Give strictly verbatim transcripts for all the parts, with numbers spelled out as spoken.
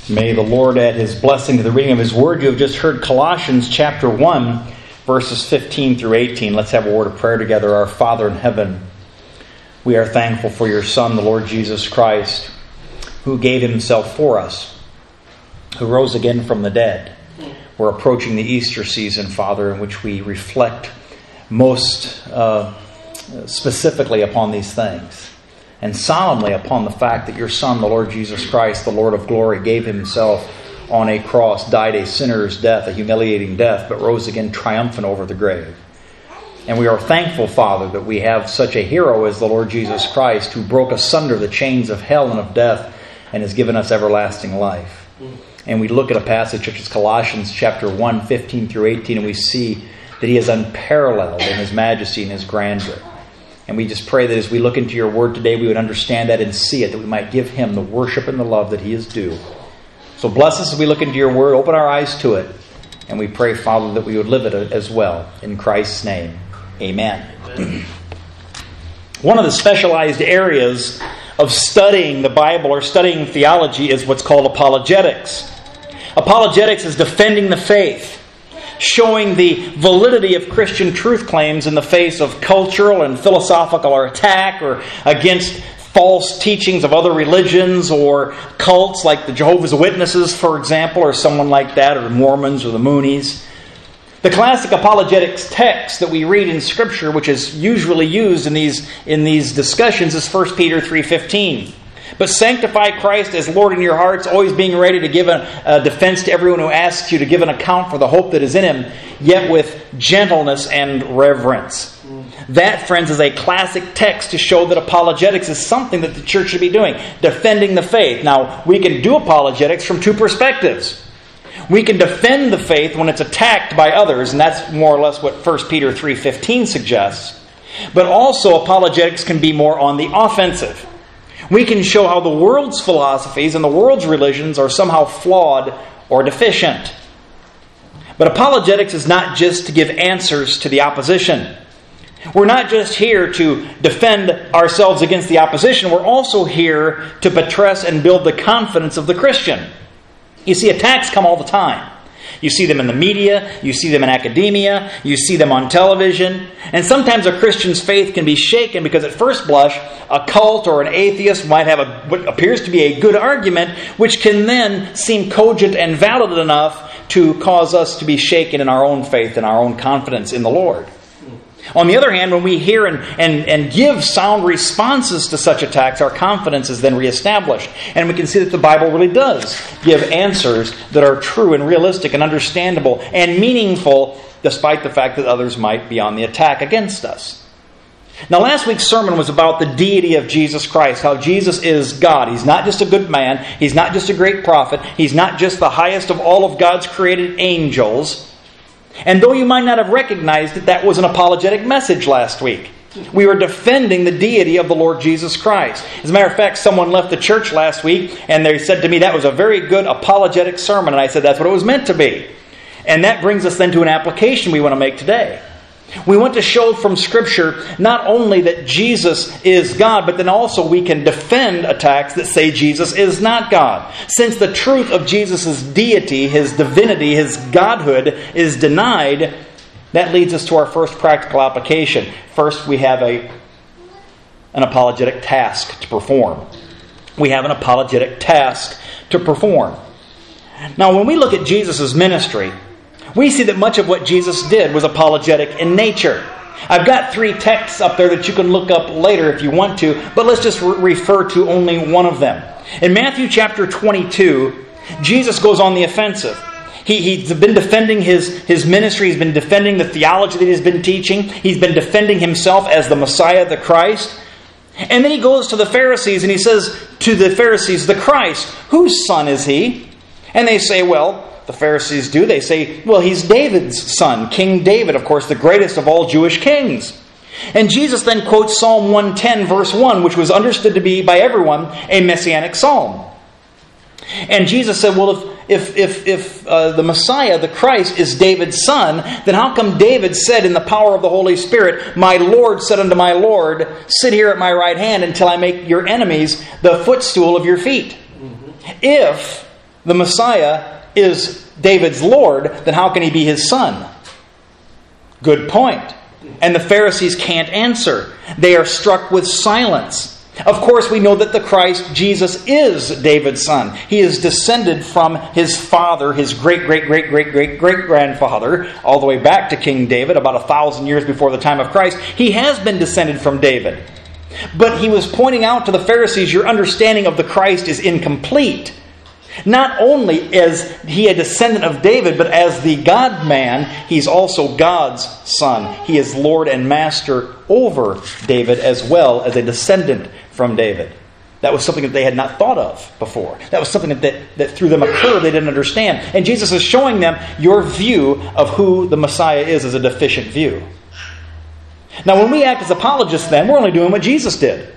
May the Lord add His blessing to the reading of His Word. You have just heard Colossians chapter one, verses fifteen through eighteen. Let's have a word of prayer together. Our Father in heaven, we are thankful for Your Son, the Lord Jesus Christ, who gave Himself for us, who rose again from the dead. We're approaching the Easter season, Father, in which we reflect most uh, specifically upon these things, and solemnly upon the fact that Your Son, the Lord Jesus Christ, the Lord of glory, gave Himself on a cross, died a sinner's death, a humiliating death, but rose again triumphant over the grave. And we are thankful, Father, that we have such a hero as the Lord Jesus Christ, who broke asunder the chains of hell and of death and has given us everlasting life. And we look at a passage such as Colossians chapter one, fifteen through eighteen, and we see that He is unparalleled in His majesty and His grandeur. And we just pray that as we look into Your Word today, we would understand that and see it, that we might give Him the worship and the love that He is due. So bless us as we look into Your Word, open our eyes to it, and we pray, Father, that we would live it as well. In Christ's name, amen. Amen. One of the specialized areas of studying the Bible or studying theology is what's called apologetics. Apologetics is defending the faith, showing the validity of Christian truth claims in the face of cultural and philosophical attack or against false teachings of other religions or cults like the Jehovah's Witnesses, for example, or someone like that, or the Mormons or the Moonies. The classic apologetics text that we read in Scripture, which is usually used in these, in these discussions, is First Peter three fifteen. But sanctify Christ as Lord in your hearts, always being ready to give a, a defense to everyone who asks you to give an account for the hope that is in Him, yet with gentleness and reverence. That, friends, is a classic text to show that apologetics is something that the church should be doing, defending the faith. Now, we can do apologetics from two perspectives. We can defend the faith when it's attacked by others, and that's more or less what First Peter three fifteen suggests. But also, apologetics can be more on the offensive. We can show how the world's philosophies and the world's religions are somehow flawed or deficient. But apologetics is not just to give answers to the opposition. We're not just here to defend ourselves against the opposition. We're also here to buttress and build the confidence of the Christian. You see, attacks come all the time. You see them in the media, you see them in academia, you see them on television. And sometimes a Christian's faith can be shaken because at first blush, a cult or an atheist might have a, what appears to be a good argument, which can then seem cogent and valid enough to cause us to be shaken in our own faith and our own confidence in the Lord. On the other hand, when we hear and, and, and give sound responses to such attacks, our confidence is then reestablished. And we can see that the Bible really does give answers that are true and realistic and understandable and meaningful, despite the fact that others might be on the attack against us. Now, last week's sermon was about the deity of Jesus Christ, how Jesus is God. He's not just a good man. He's not just a great prophet. He's not just the highest of all of God's created angels. And though you might not have recognized it, that was an apologetic message last week. We were defending the deity of the Lord Jesus Christ. As a matter of fact, someone left the church last week and they said to me, that was a very good apologetic sermon. And I said, that's what it was meant to be. And that brings us then to an application we want to make today. We want to show from Scripture not only that Jesus is God, but then also we can defend attacks that say Jesus is not God. Since the truth of Jesus' deity, His divinity, His godhood is denied, that leads us to our first practical application. First, we have a, an apologetic task to perform. We have an apologetic task to perform. Now, when we look at Jesus' ministry, we see that much of what Jesus did was apologetic in nature. I've got three texts up there that you can look up later if you want to, but let's just re- refer to only one of them. In Matthew chapter twenty-two, Jesus goes on the offensive. He, he's been defending his, his ministry. He's been defending the theology that he's been teaching. He's been defending himself as the Messiah, the Christ. And then he goes to the Pharisees and he says to the Pharisees, the Christ, whose son is he? And they say, well, the Pharisees do. They say, well, he's David's son, King David, of course, the greatest of all Jewish kings. And Jesus then quotes Psalm one ten, verse one, which was understood to be by everyone a messianic psalm. And Jesus said, well, if if if, if uh, the Messiah, the Christ, is David's son, then how come David said in the power of the Holy Spirit, my Lord said unto my Lord, sit here at my right hand until I make your enemies the footstool of your feet? Mm-hmm. If the Messiah is David's Lord, then how can he be his son? Good point. And the Pharisees can't answer. They are struck with silence. Of course, we know that the Christ, Jesus, is David's son. He is descended from his father, his great, great, great, great, great, great grandfather, all the way back to King David, about a thousand years before the time of Christ. He has been descended from David. But he was pointing out to the Pharisees, your understanding of the Christ is incomplete. Not only is he a descendant of David, but as the God-man, he's also God's son. He is Lord and Master over David as well as a descendant from David. That was something that they had not thought of before. That was something that, that, that through them a curve they didn't understand. And Jesus is showing them your view of who the Messiah is as a deficient view. Now when we act as apologists then, we're only doing what Jesus did.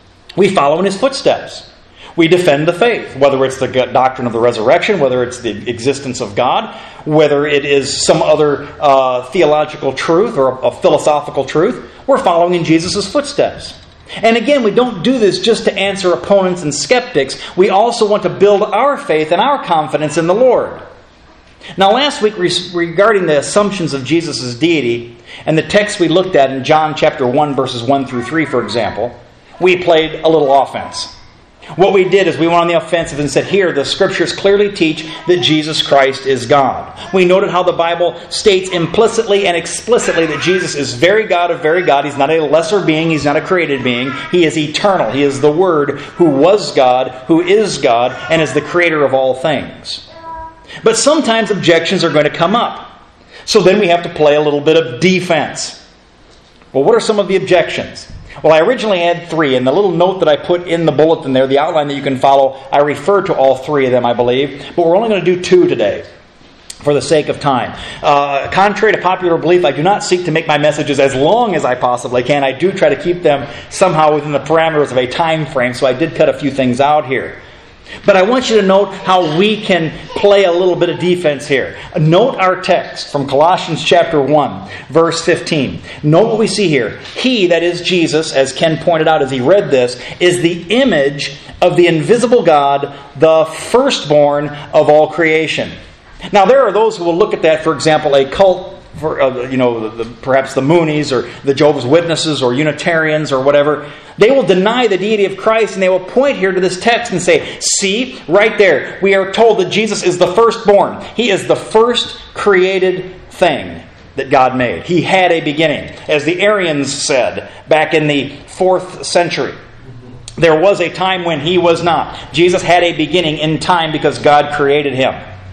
We follow in his footsteps. We defend the faith, whether it's the doctrine of the resurrection, whether it's the existence of God, whether it is some other uh, theological truth or a, a philosophical truth. We're following in Jesus' footsteps. And again, we don't do this just to answer opponents and skeptics. We also want to build our faith and our confidence in the Lord. Now, last week, regarding the assumptions of Jesus' deity, and the text we looked at in John chapter one, verses one through three, for example, we played a little offense. What we did is we went on the offensive and said, here, the Scriptures clearly teach that Jesus Christ is God. We noted how the Bible states implicitly and explicitly that Jesus is very God of very God. He's not a lesser being. He's not a created being. He is eternal. He is the Word who was God, who is God, and is the creator of all things. But sometimes objections are going to come up. So then we have to play a little bit of defense. Well, what are some of the objections? Well, I originally had three, and the little note that I put in the bulletin there, the outline that you can follow, I refer to all three of them, I believe. But we're only going to do two today, for the sake of time. Uh, contrary to popular belief, I do not seek to make my messages as long as I possibly can. I do try to keep them somehow within the parameters of a time frame, so I did cut a few things out here. But I want you to note how we can play a little bit of defense here. Note our text from Colossians chapter one, verse fifteen. Note what we see here. He, that is Jesus, as Ken pointed out as he read this, is the image of the invisible God, the firstborn of all creation. Now there are those who will look at that, for example, a cult, for, uh, you know, the, the, perhaps the Moonies or the Jehovah's Witnesses or Unitarians or whatever. They will deny the deity of Christ, and they will point here to this text and say, see, right there, we are told that Jesus is the firstborn. He is the first created thing that God made. He had a beginning. As the Arians said back in the fourth century, there was a time when he was not. Jesus had a beginning in time because God created him.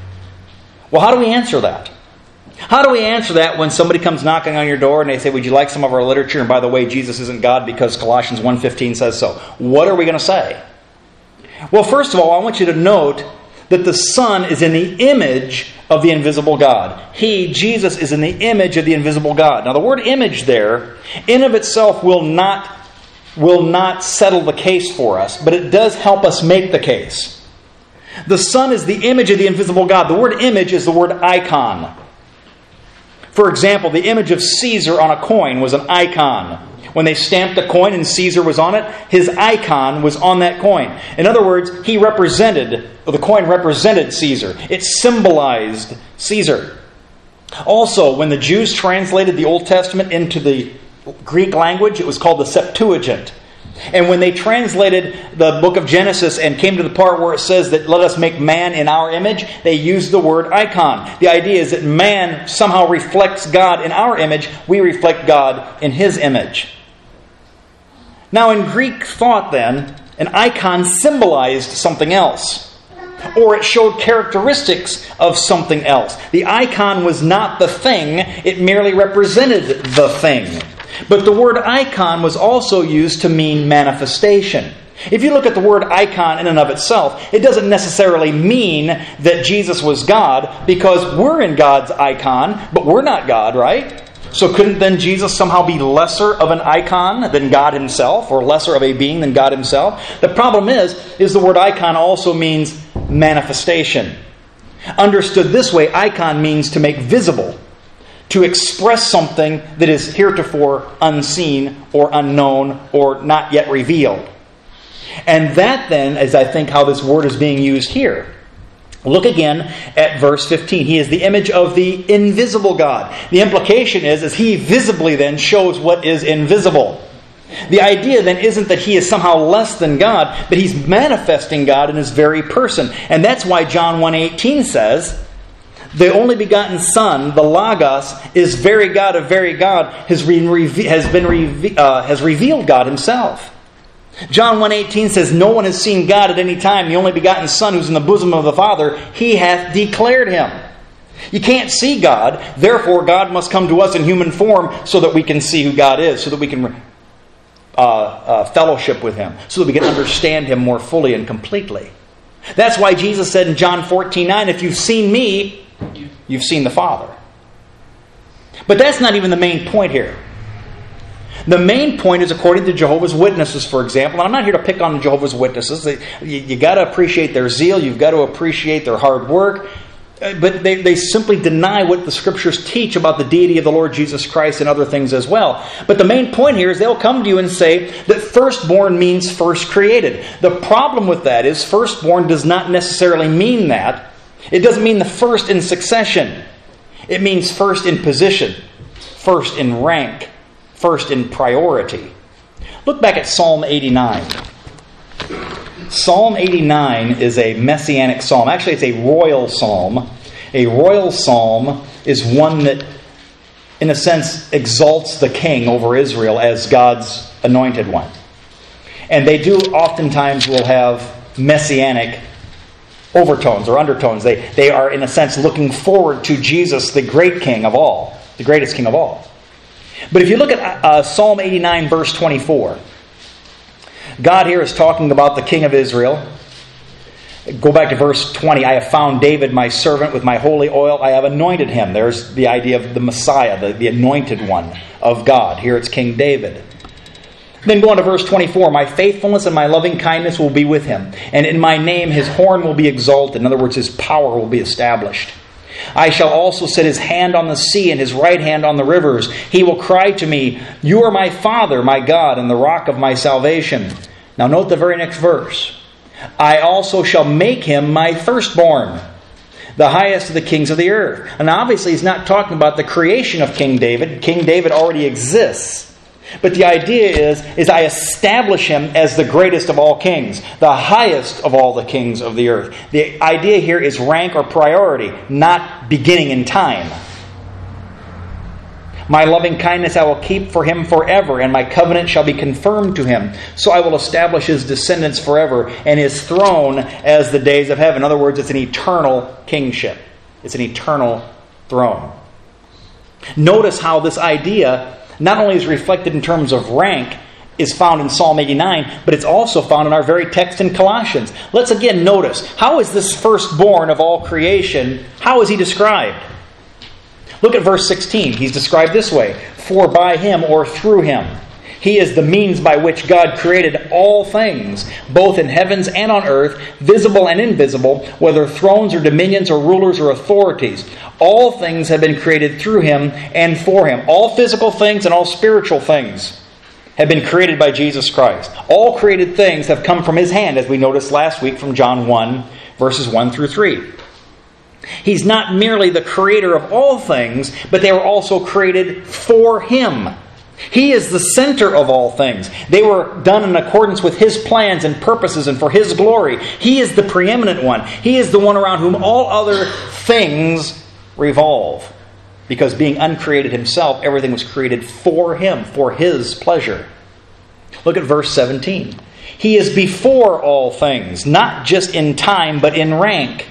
Well, how do we answer that? How do we answer that when somebody comes knocking on your door and they say, would you like some of our literature? And by the way, Jesus isn't God because Colossians one fifteen says so. What are we going to say? Well, first of all, I want you to note that the Son is in the image of the invisible God. He, Jesus, is in the image of the invisible God. Now, the word image there, in of itself, will not, will not settle the case for us, but it does help us make the case. The Son is the image of the invisible God. The word image is the word icon. For example, the image of Caesar on a coin was an icon. When they stamped a coin and Caesar was on it, his icon was on that coin. In other words, he represented, or the coin represented Caesar. It symbolized Caesar. Also, when the Jews translated the Old Testament into the Greek language, it was called the Septuagint. And when they translated the book of Genesis and came to the part where it says that let us make man in our image, they used the word icon. The idea is that man somehow reflects God in our image. We reflect God in his image. Now in Greek thought then, an icon symbolized something else. Or it showed characteristics of something else. The icon was not the thing, it merely represented the thing. But the word icon was also used to mean manifestation. If you look at the word icon in and of itself, it doesn't necessarily mean that Jesus was God, because we're in God's icon, but we're not God, right? So couldn't then Jesus somehow be lesser of an icon than God himself, or lesser of a being than God himself? The problem is, is the word icon also means manifestation. Understood this way, icon means to make visible, to express something that is heretofore unseen or unknown or not yet revealed. And that then is, I think, how this word is being used here. Look again at verse fifteen. He is the image of the invisible God. The implication is, is he visibly then shows what is invisible. The idea then isn't that he is somehow less than God, but he's manifesting God in his very person. And that's why John one eighteen says, the only begotten Son, the Logos, is very God of very God, has been, reve- has been reve- uh, has revealed God himself. John one eighteen says, no one has seen God at any time. The only begotten Son who's in the bosom of the Father, he hath declared him. You can't see God, therefore God must come to us in human form so that we can see who God is, so that we can uh, uh, fellowship with him, so that we can understand him more fully and completely. That's why Jesus said in John fourteen nine, if you've seen me, you've seen the Father. But that's not even the main point here. The main point is according to Jehovah's Witnesses, for example. And I'm not here to pick on Jehovah's Witnesses. They, you you got to appreciate their zeal. You've got to appreciate their hard work. But they, they simply deny what the Scriptures teach about the deity of the Lord Jesus Christ and other things as well. But the main point here is they'll come to you and say that firstborn means first created. The problem with that is firstborn does not necessarily mean that. It doesn't mean the first in succession. It means first in position, first in rank, first in priority. Look back at Psalm eighty-nine. Psalm eighty-nine is a messianic psalm. Actually, it's a royal psalm. A royal psalm is one that, in a sense, exalts the king over Israel as God's anointed one. And they do oftentimes will have messianic overtones or undertones. They, they are, in a sense, looking forward to Jesus, the great king of all, the greatest king of all. But if you look at uh, Psalm eighty-nine, verse twenty-four, God here is talking about the king of Israel. Go back to verse twenty. I have found David my servant with my holy oil. I have anointed him. There's the idea of the Messiah, the, the anointed one of God. Here it's King David. Then go on to verse twenty-four. My faithfulness and my loving kindness will be with him. And in my name his horn will be exalted. In other words, his power will be established. I shall also set his hand on the sea and his right hand on the rivers. He will cry to me, you are my Father, my God, and the rock of my salvation. Now note the very next verse. I also shall make him my firstborn, the highest of the kings of the earth. And obviously he's not talking about the creation of King David. King David already exists. But the idea is, is I establish him as the greatest of all kings, the highest of all the kings of the earth. The idea here is rank or priority, not beginning in time. My loving kindness I will keep for him forever, and my covenant shall be confirmed to him. So I will establish his descendants forever, and his throne as the days of heaven. In other words, it's an eternal kingship. It's an eternal throne. Notice how this idea not only is reflected in terms of rank, is found in Psalm eighty-nine, but it's also found in our very text in Colossians. Let's again notice, how is this firstborn of all creation, how is he described? Look at verse sixteen. He's described this way. For by him or through him, he is the means by which God created all things, both in heavens and on earth, visible and invisible, whether thrones or dominions or rulers or authorities. All things have been created through him and for him. All physical things and all spiritual things have been created by Jesus Christ. All created things have come from his hand, as we noticed last week from John one, verses one through three. He's not merely the creator of all things, but they were also created for him. He is the center of all things. They were done in accordance with his plans and purposes and for his glory. He is the preeminent one. He is the one around whom all other things revolve. Because being uncreated himself, everything was created for him, for his pleasure. Look at verse seventeen. He is before all things, not just in time, but in rank.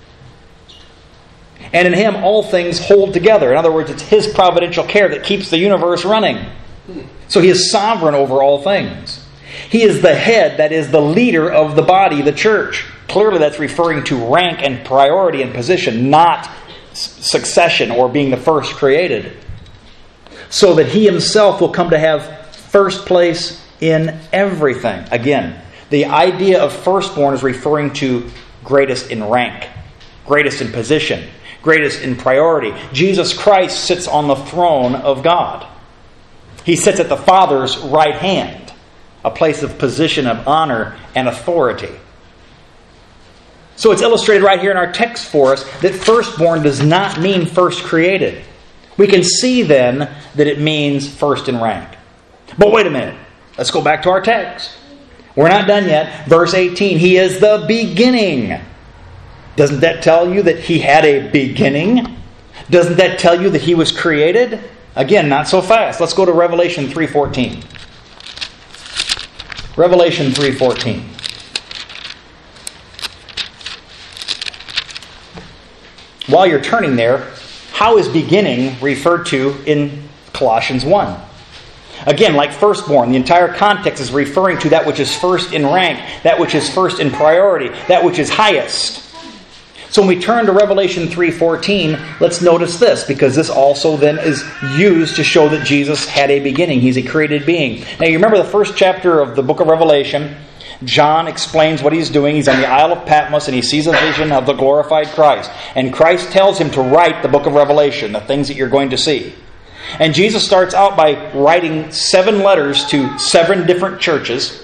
And in him all things hold together. In other words, it's his providential care that keeps the universe running. So he is sovereign over all things. He is the head, that is the leader of the body, the church. Clearly that's referring to rank and priority and position, not succession or being the first created. So that he himself will come to have first place in everything. Again, the idea of firstborn is referring to greatest in rank, greatest in position, greatest in priority. Jesus Christ sits on the throne of God. He sits at the Father's right hand, a place of position of honor and authority. So it's illustrated right here in our text for us that firstborn does not mean first created. We can see then that it means first in rank. But wait a minute. Let's go back to our text. We're not done yet. Verse eighteen, He is the beginning. Doesn't that tell you that He had a beginning? Doesn't that tell you that He was created? Again, not so fast. Let's go to Revelation three fourteen. Revelation three fourteen. While you're turning there, how is beginning referred to in Colossians one? Again, like firstborn, the entire context is referring to that which is first in rank, that which is first in priority, that which is highest. So when we turn to Revelation three fourteen, let's notice this, because this also then is used to show that Jesus had a beginning. He's a created being. Now you remember the first chapter of the book of Revelation, John explains what he's doing. He's on the Isle of Patmos and he sees a vision of the glorified Christ. And Christ tells him to write the book of Revelation, the things that you're going to see. And Jesus starts out by writing seven letters to seven different churches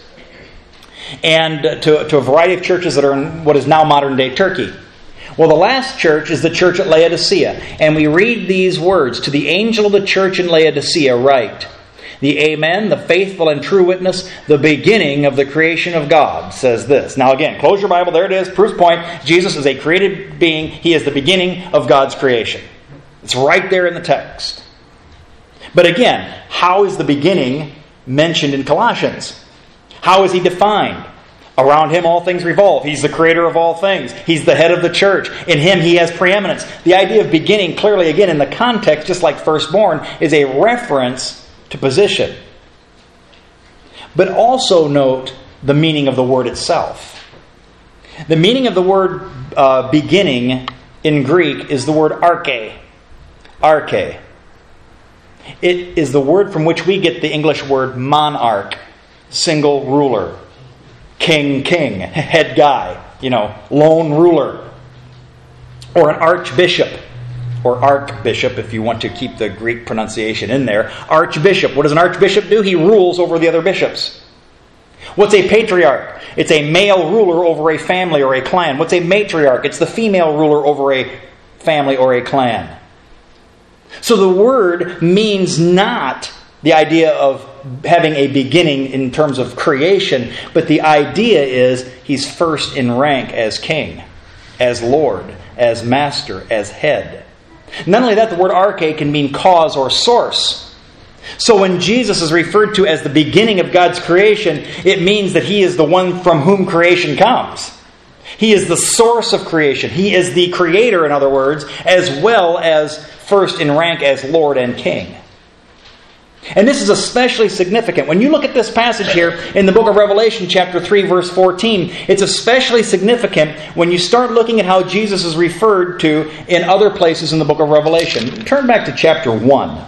and to, to a variety of churches that are in what is now modern-day Turkey. Well, the last church is the church at Laodicea. And we read these words, "To the angel of the church in Laodicea write, the Amen, the faithful and true witness, the beginning of the creation of God," says this. Now again, close your Bible. There it is. Proof point. Jesus is a created being. He is the beginning of God's creation. It's right there in the text. But again, how is the beginning mentioned in Colossians? How is He defined? Around Him all things revolve. He's the creator of all things. He's the head of the church. In Him He has preeminence. The idea of beginning, clearly again in the context, just like firstborn, is a reference to position. But also note the meaning of the word itself. The meaning of the word uh, beginning in Greek is the word arche. Arche. It is the word from which we get the English word monarch, single ruler, king, king, head guy, you know, lone ruler, or an archbishop. Or archbishop, if you want to keep the Greek pronunciation in there. Archbishop. What does an archbishop do? He rules over the other bishops. What's a patriarch? It's a male ruler over a family or a clan. What's a matriarch? It's the female ruler over a family or a clan. So the word means not the idea of having a beginning in terms of creation, but the idea is He's first in rank as king, as Lord, as master, as head. Not only that, the word arche can mean cause or source. So when Jesus is referred to as the beginning of God's creation, it means that He is the one from whom creation comes. He is the source of creation. He is the creator, in other words, as well as first in rank as Lord and King. And this is especially significant. When you look at this passage here in the book of Revelation, chapter three, verse fourteen, it's especially significant when you start looking at how Jesus is referred to in other places in the book of Revelation. Turn back to chapter one.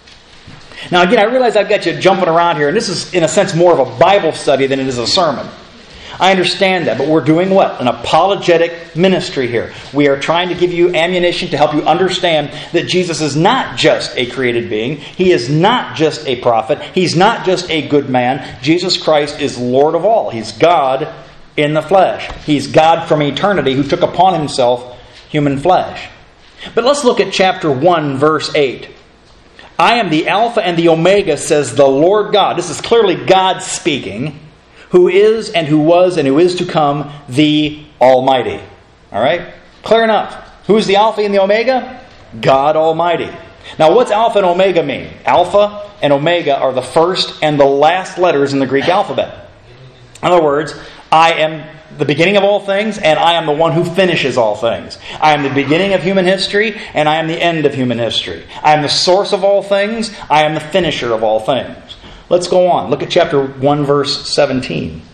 Now again, I realize I've got you jumping around here, and this is in a sense more of a Bible study than it is a sermon. I understand that, but we're doing what? An apologetic ministry here. We are trying to give you ammunition to help you understand that Jesus is not just a created being. He is not just a prophet. He's not just a good man. Jesus Christ is Lord of all. He's God in the flesh. He's God from eternity who took upon Himself human flesh. But let's look at chapter one, verse eight. "I am the Alpha and the Omega, says the Lord God." This is clearly God speaking. "Who is and who was and who is to come, the Almighty." All right? Clear enough. Who's the Alpha and the Omega? God Almighty. Now, what's Alpha and Omega mean? Alpha and Omega are the first and the last letters in the Greek alphabet. In other words, I am the beginning of all things, and I am the one who finishes all things. I am the beginning of human history, and I am the end of human history. I am the source of all things. I am the finisher of all things. Let's go on. Look at chapter one, verse seventeen.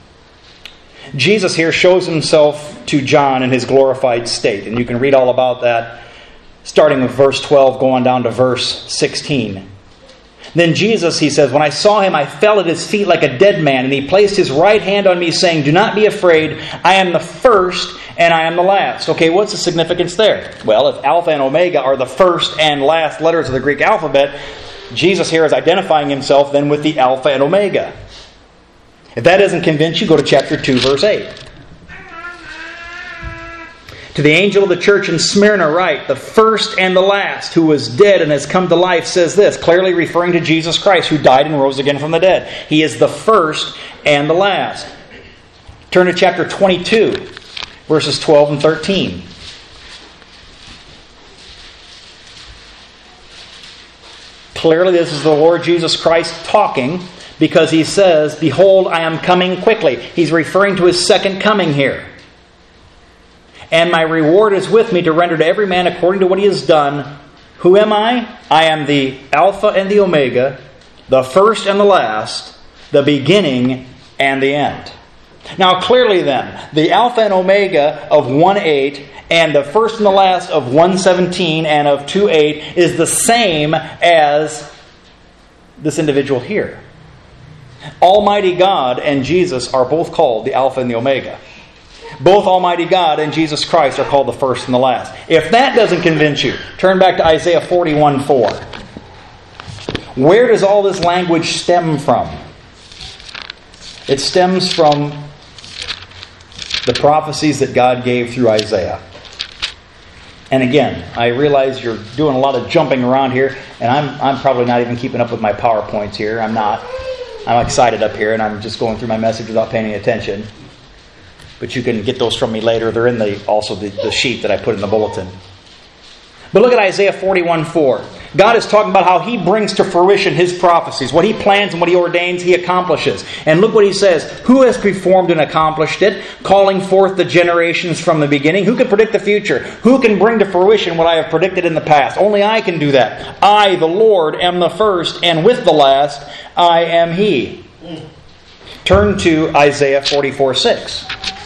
Jesus here shows Himself to John in His glorified state. And you can read all about that starting with verse twelve, going down to verse sixteen. Then Jesus, He says, "When I saw Him, I fell at His feet like a dead man. And He placed His right hand on me, saying, 'Do not be afraid. I am the first and I am the last.'" Okay, what's the significance there? Well, if Alpha and Omega are the first and last letters of the Greek alphabet, Jesus here is identifying Himself then with the Alpha and Omega. If that doesn't convince you, go to chapter two, verse eight. To the angel of the church in Smyrna write, the first and the last, who was dead and has come to life, says this, clearly referring to Jesus Christ, who died and rose again from the dead. He is the first and the last. Turn to chapter twenty-two, verses twelve and thirteen. Clearly, this is the Lord Jesus Christ talking, because He says, behold, I am coming quickly. He's referring to His second coming here. And my reward is with me to render to every man according to what he has done. Who am I? I am the Alpha and the Omega, the first and the last, the beginning and the end. Now clearly then, the Alpha and Omega of one eight and the first and the last of one seventeen and of two eight is the same as this individual here. Almighty God and Jesus are both called the Alpha and the Omega. Both Almighty God and Jesus Christ are called the first and the last. If that doesn't convince you, turn back to Isaiah forty-one four. Where does all this language stem from? It stems from the prophecies that God gave through Isaiah. And again, I realize you're doing a lot of jumping around here, and I'm I'm probably not even keeping up with my PowerPoints here. I'm not. I'm excited up here, and I'm just going through my message without paying any attention. But you can get those from me later. They're in the also the, the sheet that I put in the bulletin. But look at Isaiah forty-one four. God is talking about how He brings to fruition His prophecies. What He plans and what He ordains, He accomplishes. And look what He says. Who has performed and accomplished it, calling forth the generations from the beginning? Who can predict the future? Who can bring to fruition what I have predicted in the past? Only I can do that. I, the Lord, am the first, and with the last, I am He. Turn to Isaiah forty-four six.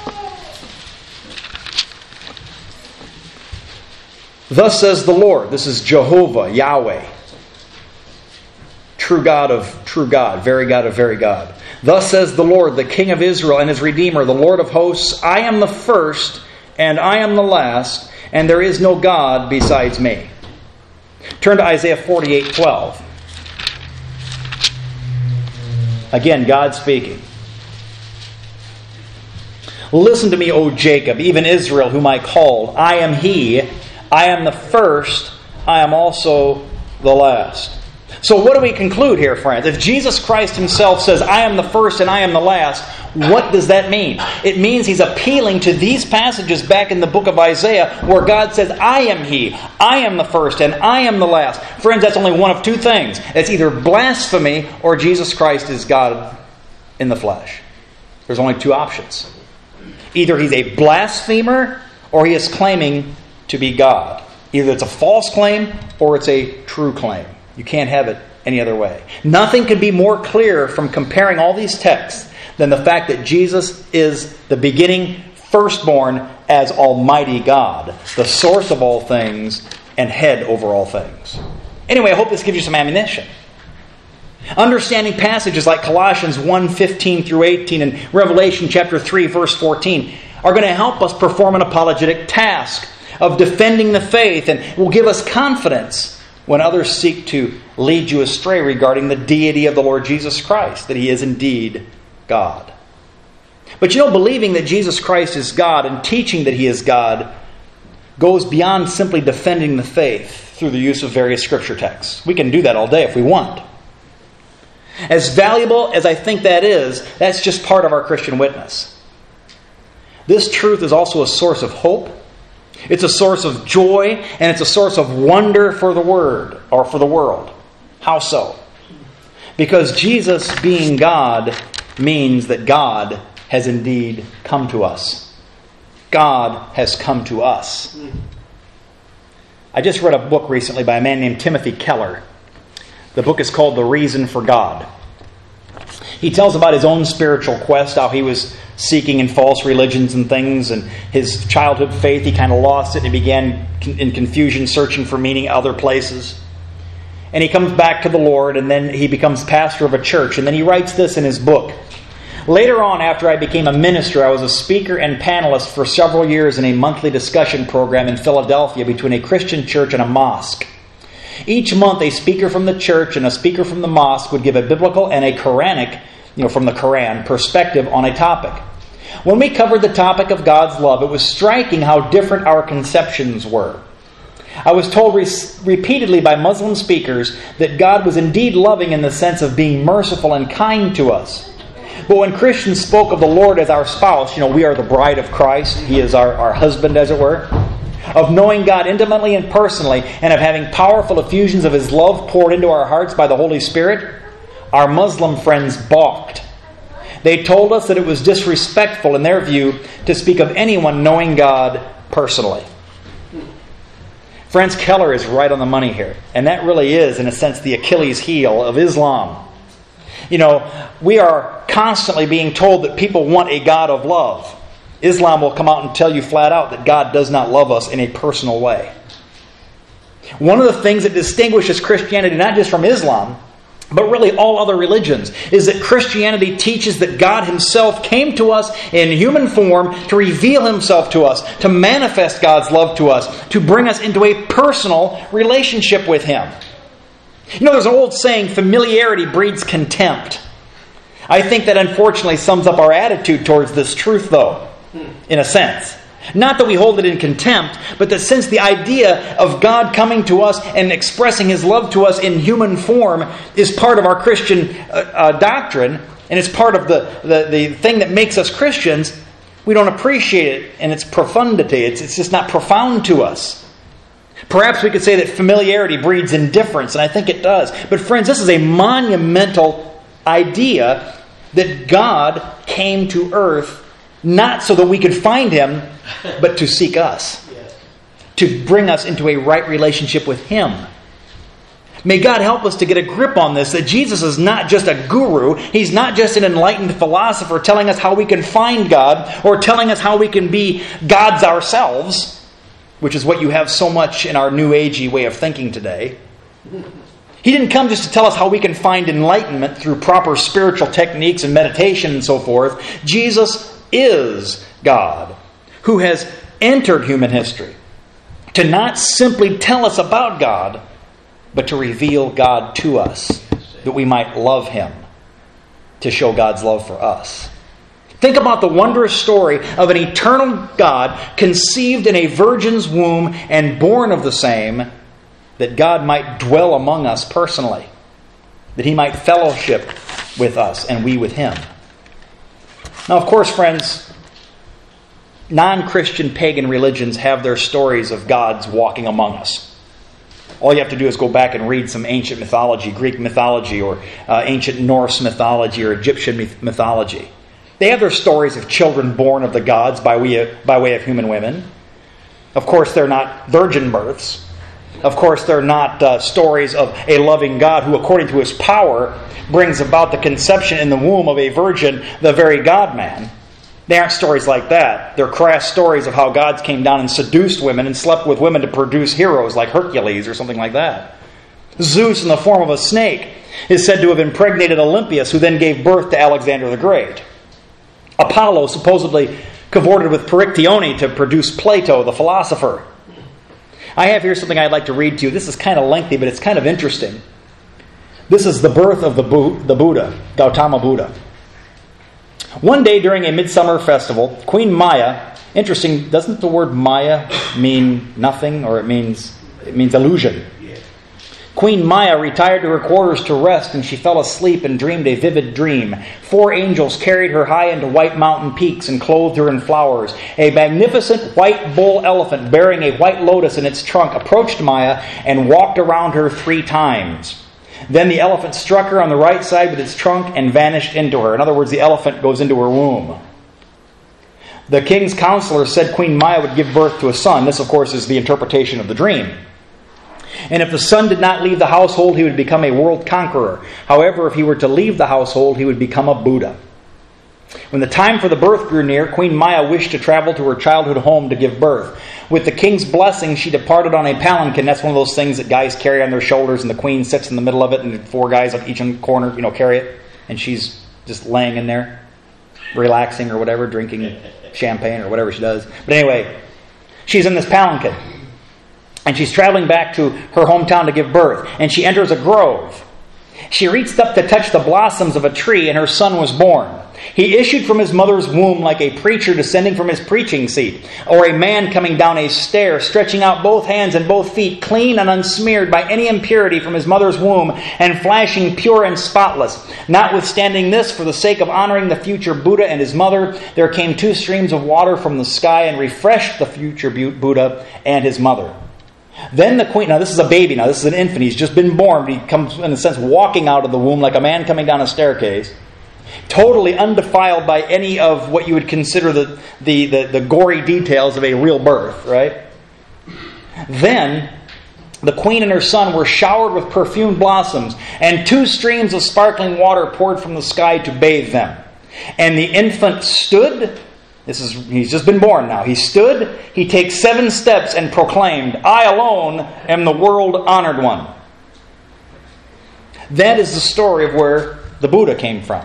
Thus says the Lord, this is Jehovah, Yahweh, true God of true God, very God of very God. Thus says the Lord, the King of Israel and His Redeemer, the Lord of hosts, I am the first and I am the last, and there is no God besides me. Turn to Isaiah forty-eight twelve. Again, God speaking. Listen to me, O Jacob, even Israel, whom I called. I am He. I am the first, I am also the last. So what do we conclude here, friends? If Jesus Christ Himself says, I am the first and I am the last, what does that mean? It means He's appealing to these passages back in the book of Isaiah where God says, I am He, I am the first and I am the last. Friends, that's only one of two things. It's either blasphemy or Jesus Christ is God in the flesh. There's only two options. Either He's a blasphemer or He is claiming to be God. Either it's a false claim or it's a true claim. You can't have it any other way. Nothing can be more clear from comparing all these texts than the fact that Jesus is the beginning firstborn as Almighty God, the source of all things and head over all things. Anyway, I hope this gives you some ammunition. Understanding passages like Colossians one fifteen through eighteen and Revelation chapter three verse fourteen are going to help us perform an apologetic task of defending the faith, and will give us confidence when others seek to lead you astray regarding the deity of the Lord Jesus Christ, that He is indeed God. But you know, believing that Jesus Christ is God and teaching that He is God goes beyond simply defending the faith through the use of various scripture texts. We can do that all day if we want. As valuable as I think that is, that's just part of our Christian witness. This truth is also a source of hope. It's a source of joy, and it's a source of wonder for the word, or for the world. How so? Because Jesus being God means that God has indeed come to us. God has come to us. I just read a book recently by a man named Timothy Keller. The book is called The Reason for God. He tells about his own spiritual quest, how he was seeking in false religions and things, and his childhood faith, he kind of lost it, and he began in confusion searching for meaning other places. And he comes back to the Lord, and then he becomes pastor of a church, and then he writes this in his book. Later on, after I became a minister, I was a speaker and panelist for several years in a monthly discussion program in Philadelphia between a Christian church and a mosque. Each month, a speaker from the church and a speaker from the mosque would give a biblical and a Quranic, you know, from the Quran, perspective on a topic. When we covered the topic of God's love, it was striking how different our conceptions were. I was told re- repeatedly by Muslim speakers that God was indeed loving in the sense of being merciful and kind to us. But when Christians spoke of the Lord as our spouse, you know, we are the bride of Christ, He is our, our husband, as it were, of knowing God intimately and personally, and of having powerful effusions of His love poured into our hearts by the Holy Spirit, our Muslim friends balked. They told us that it was disrespectful, in their view, to speak of anyone knowing God personally. Friends, Keller is right on the money here. And that really is, in a sense, the Achilles heel of Islam. You know, we are constantly being told that people want a God of love. Islam will come out and tell you flat out that God does not love us in a personal way. One of the things that distinguishes Christianity not just from Islam, but really all other religions, is that Christianity teaches that God Himself came to us in human form to reveal Himself to us, to manifest God's love to us, to bring us into a personal relationship with Him. You know, there's an old saying, familiarity breeds contempt. I think that unfortunately sums up our attitude towards this truth, though, in a sense. Not that we hold it in contempt, but that since the idea of God coming to us and expressing His love to us in human form is part of our Christian uh, uh, doctrine, and it's part of the, the, the thing that makes us Christians, we don't appreciate it in its profundity. It's, it's just not profound to us. Perhaps we could say that familiarity breeds indifference, and I think it does. But friends, this is a monumental idea that God came to earth not so that we could find Him, but to seek us. Yes. To bring us into a right relationship with Him. May God help us to get a grip on this, that Jesus is not just a guru. He's not just an enlightened philosopher telling us how we can find God or telling us how we can be gods ourselves, which is what you have so much in our new agey way of thinking today. He didn't come just to tell us how we can find enlightenment through proper spiritual techniques and meditation and so forth. Jesus is God, who has entered human history to not simply tell us about God, but to reveal God to us, that we might love Him, to show God's love for us. Think about the wondrous story of an eternal God conceived in a virgin's womb and born of the same, that God might dwell among us personally, that He might fellowship with us and we with Him. Now, of course, friends, non-Christian pagan religions have their stories of gods walking among us. All you have to do is go back and read some ancient mythology, Greek mythology, or uh, ancient Norse mythology, or Egyptian mythology. They have their stories of children born of the gods by way of, by way of human women. Of course, they're not virgin births. Of course, they're not uh, stories of a loving God who, according to His power, brings about the conception in the womb of a virgin, the very God-man. They aren't stories like that. They're crass stories of how God came down and seduced women and slept with women to produce heroes like Hercules or something like that. Zeus, in the form of a snake, is said to have impregnated Olympias, who then gave birth to Alexander the Great. Apollo supposedly cavorted with Perictione to produce Plato, the philosopher. I have here something I'd like to read to you. This is kind of lengthy, but it's kind of interesting. This is the birth of the, Bu- the Buddha, Gautama Buddha. One day during a midsummer festival, Queen Maya, interesting, doesn't the word Maya mean nothing, or it means it means illusion? Queen Maya retired to her quarters to rest, and she fell asleep and dreamed a vivid dream. Four angels carried her high into white mountain peaks and clothed her in flowers. A magnificent white bull elephant bearing a white lotus in its trunk approached Maya and walked around her three times. Then the elephant struck her on the right side with its trunk and vanished into her. In other words, the elephant goes into her womb. The king's counselor said Queen Maya would give birth to a son. This, of course, is the interpretation of the dream. And if the son did not leave the household, he would become a world conqueror. However, if he were to leave the household, he would become a Buddha. When the time for the birth grew near, Queen Maya wished to travel to her childhood home to give birth. With the king's blessing, she departed on a palanquin. That's one of those things that guys carry on their shoulders, and the queen sits in the middle of it, and four guys on each corner, you know, carry it. And she's just laying in there, relaxing or whatever, drinking champagne or whatever she does. But anyway, she's in this palanquin. And she's traveling back to her hometown to give birth. And she enters a grove. She reached up to touch the blossoms of a tree, and her son was born. He issued from his mother's womb like a preacher descending from his preaching seat, or a man coming down a stair, stretching out both hands and both feet, clean and unsmeared by any impurity from his mother's womb, and flashing pure and spotless. Notwithstanding this, for the sake of honoring the future Buddha and his mother, there came two streams of water from the sky and refreshed the future Buddha and his mother. Then the queen, now this is a baby, now this is an infant, he's just been born, he comes in a sense walking out of the womb like a man coming down a staircase, totally undefiled by any of what you would consider the, the, the, the gory details of a real birth, right? Then the queen and her son were showered with perfumed blossoms, and two streams of sparkling water poured from the sky to bathe them. And the infant stood. This is, he's just been born now. He stood, he takes seven steps and proclaimed, I alone am the world-honored one. That is the story of where the Buddha came from.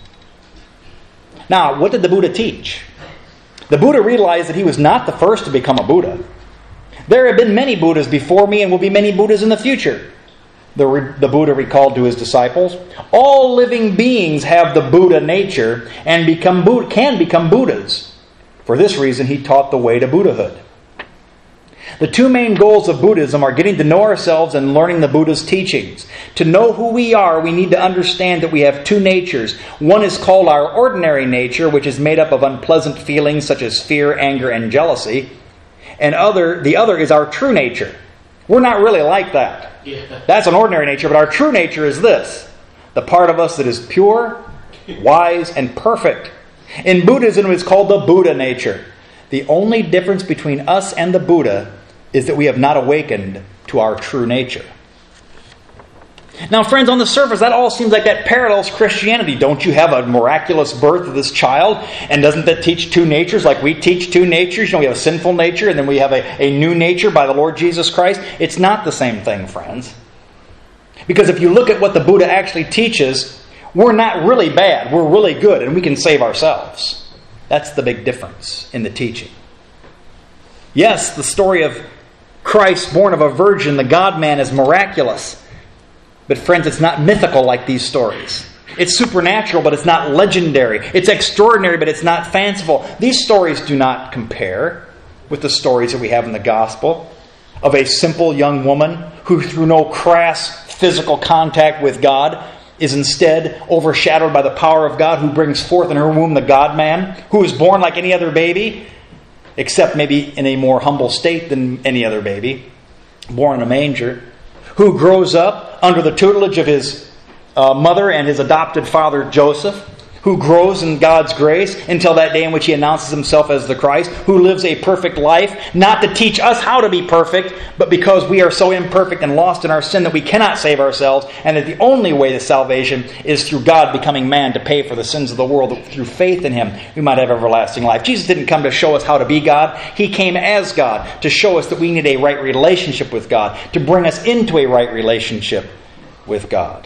Now, what did the Buddha teach? The Buddha realized that he was not the first to become a Buddha. There have been many Buddhas before me and will be many Buddhas in the future. The, the Buddha recalled to his disciples, all living beings have the Buddha nature and become can become Buddhas. For this reason, he taught the way to Buddhahood. The two main goals of Buddhism are getting to know ourselves and learning the Buddha's teachings. To know who we are, we need to understand that we have two natures. One is called our ordinary nature, which is made up of unpleasant feelings such as fear, anger, and jealousy. And other, the other is our true nature. We're not really like that. Yeah. That's an ordinary nature, but our true nature is this. The part of us that is pure, wise, and perfect. In Buddhism, it's called the Buddha nature. The only difference between us and the Buddha is that we have not awakened to our true nature. Now, friends, on the surface, that all seems like that parallels Christianity. Don't you have a miraculous birth of this child? And doesn't that teach two natures like we teach two natures? You know, we have a sinful nature and then we have a, a new nature by the Lord Jesus Christ. It's not the same thing, friends. Because if you look at what the Buddha actually teaches, we're not really bad. We're really good and we can save ourselves. That's the big difference in the teaching. Yes, the story of Christ born of a virgin, the God-man, is miraculous. But friends, it's not mythical like these stories. It's supernatural, but it's not legendary. It's extraordinary, but it's not fanciful. These stories do not compare with the stories that we have in the gospel of a simple young woman who, through no crass physical contact with God, is instead overshadowed by the power of God, who brings forth in her womb the God-man, who is born like any other baby, except maybe in a more humble state than any other baby, born in a manger, who grows up under the tutelage of his uh, mother and his adopted father Joseph, who grows in God's grace until that day in which he announces himself as the Christ, who lives a perfect life, not to teach us how to be perfect, but because we are so imperfect and lost in our sin that we cannot save ourselves, and that the only way to salvation is through God becoming man to pay for the sins of the world, that through faith in him we might have everlasting life. Jesus didn't come to show us how to be God. He came as God to show us that we need a right relationship with God, to bring us into a right relationship with God.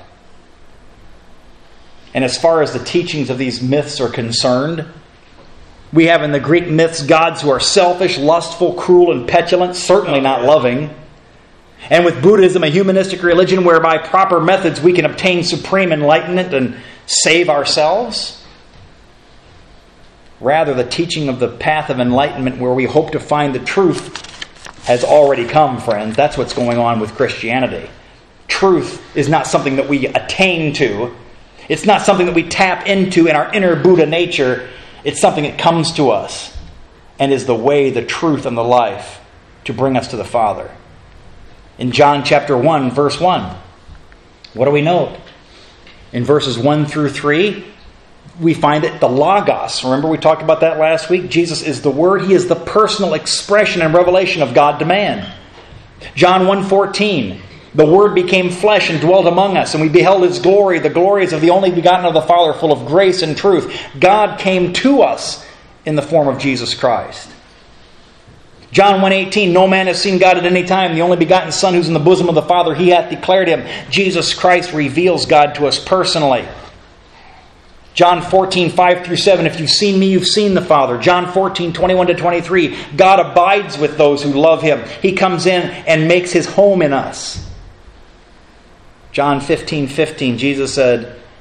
And as far as the teachings of these myths are concerned, we have in the Greek myths gods who are selfish, lustful, cruel, and petulant, certainly not loving. And with Buddhism, a humanistic religion whereby proper methods we can obtain supreme enlightenment and save ourselves. Rather, the teaching of the path of enlightenment where we hope to find the truth has already come, friends. That's what's going on with Christianity. Truth is not something that we attain to. It's not something that we tap into in our inner Buddha nature. It's something that comes to us and is the way, the truth, and the life to bring us to the Father. In John chapter one, verse one, what do we note? In verses one through three, we find that the Logos, remember we talked about that last week? Jesus is the Word. He is the personal expression and revelation of God to man. John one fourteen, the Word became flesh and dwelt among us, and we beheld His glory, the glories of the only begotten of the Father, full of grace and truth. God came to us in the form of Jesus Christ. John one eighteen, no man has seen God at any time. The only begotten Son who's in the bosom of the Father, He hath declared Him. Jesus Christ reveals God to us personally. John fourteen, five through seven, if you've seen me, you've seen the Father. John fourteen, twenty-one to twenty-three, God abides with those who love Him. He comes in and makes His home in us. John fifteen, fifteen, Jesus said,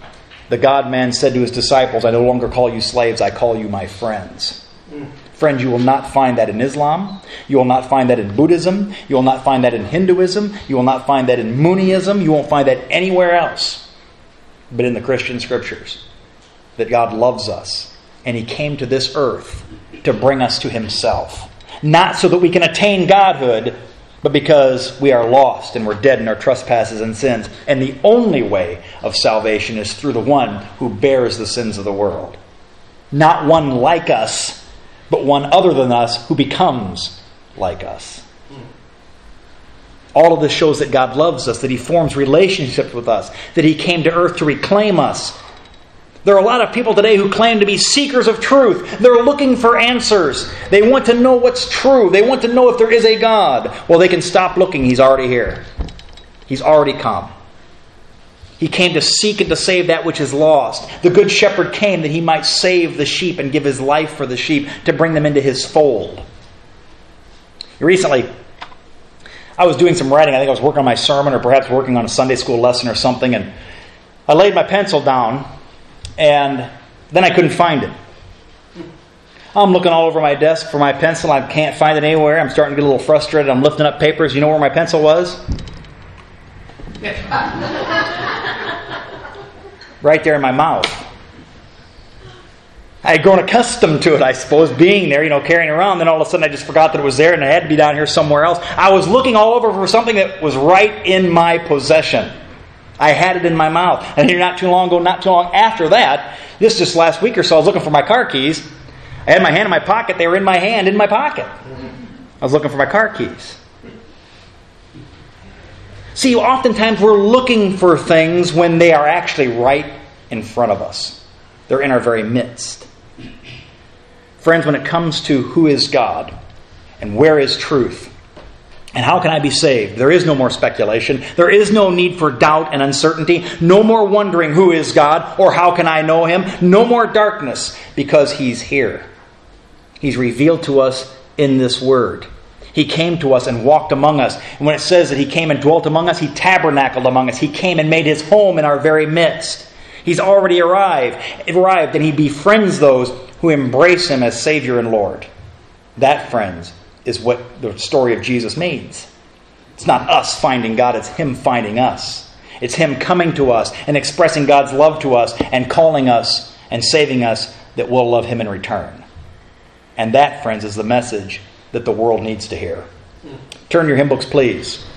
the God-man said to his disciples, I no longer call you slaves, I call you my friends. Mm. Friends, you will not find that in Islam. You will not find that in Buddhism. You will not find that in Hinduism. You will not find that in Mooniism. You won't find that anywhere else but in the Christian Scriptures. That God loves us, and He came to this earth to bring us to Himself. Not so that we can attain godhood, but because we are lost and we're dead in our trespasses and sins. And the only way of salvation is through the one who bears the sins of the world. Not one like us, but one other than us who becomes like us. All of this shows that God loves us, that He forms relationships with us, that He came to earth to reclaim us. There are a lot of people today who claim to be seekers of truth. They're looking for answers. They want to know what's true. They want to know if there is a God. Well, they can stop looking. He's already here. He's already come. He came to seek and to save that which is lost. The Good Shepherd came that He might save the sheep and give His life for the sheep to bring them into His fold. Recently, I was doing some writing. I think I was working on my sermon or perhaps working on a Sunday school lesson or something. And I laid my pencil down. And then I couldn't find it. I'm looking all over my desk for my pencil. I can't find it anywhere. I'm starting to get a little frustrated. I'm lifting up papers. You know where my pencil was? Right there in my mouth. I had grown accustomed to it, I suppose, being there, you know, carrying it around. Then all of a sudden I just forgot that it was there and it had to be down here somewhere else. I was looking all over for something that was right in my possession. I had it in my mouth. And here not too long ago, not too long after that, this just last week or so, I was looking for my car keys. I had my hand in my pocket. They were in my hand, in my pocket. I was looking for my car keys. See, oftentimes we're looking for things when they are actually right in front of us. They're in our very midst. Friends, when it comes to who is God and where is truth, and how can I be saved? There is no more speculation. There is no need for doubt and uncertainty. No more wondering who is God or how can I know Him. No more darkness because He's here. He's revealed to us in this Word. He came to us and walked among us. And when it says that He came and dwelt among us, He tabernacled among us. He came and made His home in our very midst. He's already arrived, arrived and He befriends those who embrace Him as Savior and Lord. That, friends, is what the story of Jesus means. It's not us finding God, it's Him finding us. It's Him coming to us and expressing God's love to us and calling us and saving us that we'll love Him in return. And that, friends, is the message that the world needs to hear. Turn your hymn books, please,